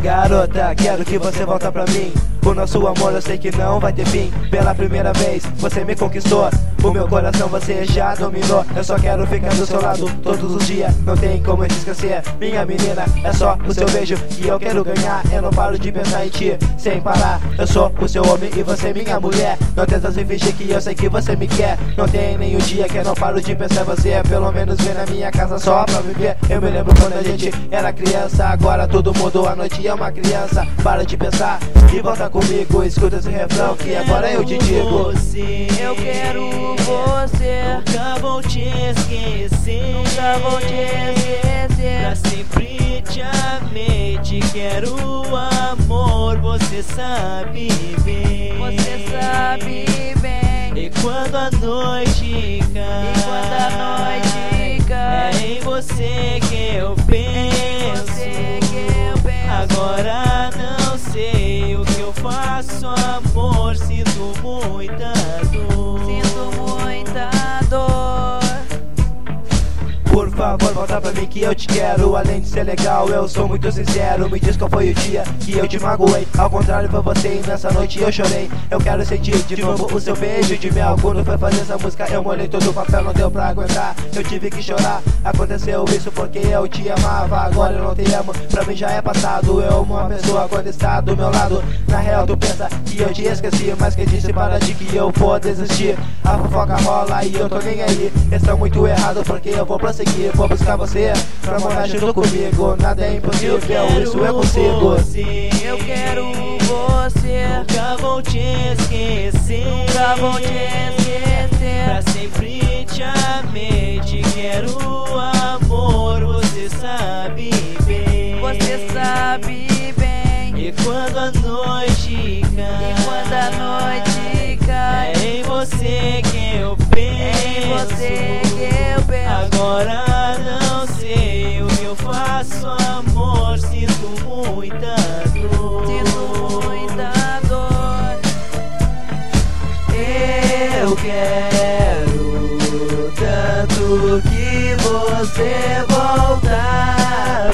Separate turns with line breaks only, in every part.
Garota, quero que você volta pra mim. O nosso amor eu sei que não vai ter fim. Pela primeira vez você me conquistou, o meu coração você já dominou. Eu só quero ficar do seu lado todos os dias, não tem como eu te esquecer. Minha menina, é só o seu beijo que eu quero ganhar. Eu não paro de pensar em ti, sem parar. Eu sou o seu homem e você minha mulher. Não tenta se fingir que eu sei que você me quer. Não tem nenhum dia que eu não paro de pensar em você. Pelo menos vem na minha casa só pra viver. Eu me lembro quando a gente era criança, agora tudo mudou, a noite é uma criança. Para de pensar e volta comigo, escuta esse refrão que agora eu te digo.
Eu quero você,
nunca vou te esquecer,
nunca vou te esquecer.
Pra sempre te amei, te quero amor, você sabe bem.
Você sabe bem.
E quando a noite cai,
e quando a noite cai,
é em você que eu penso. Agora não sei o que eu faço, amor, sinto muita dor.
Sinto muita dor.
Por favor, volta pra mim que eu te quero. Além de ser legal, eu sou muito sincero. Me diz qual foi o dia que eu te magoei. Ao contrário foi você e nessa noite eu chorei. Eu quero sentir de novo o seu beijo de mel. Quando foi fazer essa música eu molhei todo o papel, não deu pra aguentar. Eu tive que chorar, aconteceu isso porque eu te amava. Agora eu não te amo, pra mim já é passado. Eu amo uma pessoa quando está do meu lado. Na real tu pensa que eu te esqueci, mas quem disse para ti que eu vou desistir? A fofoca rola e eu tô nem aí. Estão muito errados porque eu vou prosseguir. Vou buscar você pra morar junto comigo. Nada é impossível, isso eu consigo.
Eu quero você,
nunca vou te esquecer,
nunca vou te esquecer.
Pra sempre te amei, te quero amor, você sabe bem.
Você sabe bem.
E quando a noite cai,
e quando a noite cai,
é em você que eu penso.
É em você que eu penso.
Agora não sei o que eu faço, amor, sinto muita dor.
Sinto muita dor.
Eu quero tanto que você voltar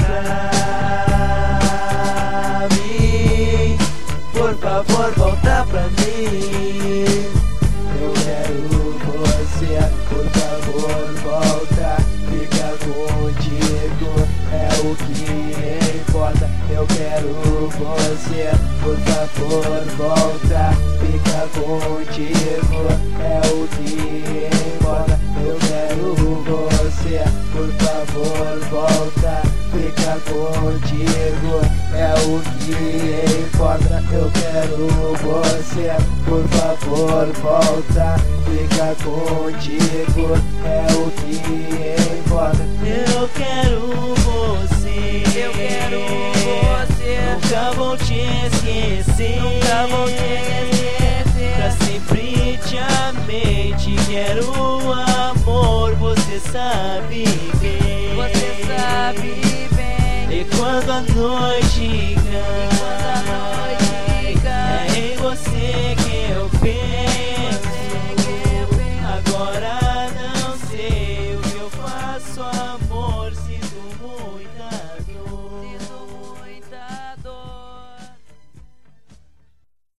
pra mim. Por favor, volta pra mim. Eu quero você, por favor, volta. Fica contigo, é o que importa. Eu quero você, por favor, volta. Fica contigo, é o que importa. Eu quero você, por favor, volta. Fica contigo, é o que importa. Eu quero você, por favor, volta. Fica contigo, é o que importa. Eu quero você,
eu quero você.
Nunca vou te esquecer,
nunca vou te esquecer.
Pra sempre te amei, te quero amor, você sabe bem.
Você sabe bem.
E quando a noite cai,